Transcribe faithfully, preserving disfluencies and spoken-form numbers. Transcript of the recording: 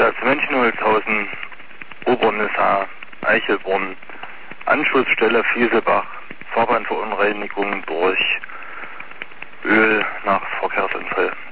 das Mönchengladbach, Obernisser, Eichelbrunn, Anschlussstelle Fiesebach, Fahrbahnverunreinigung durch Öl nach Verkehrsunfall.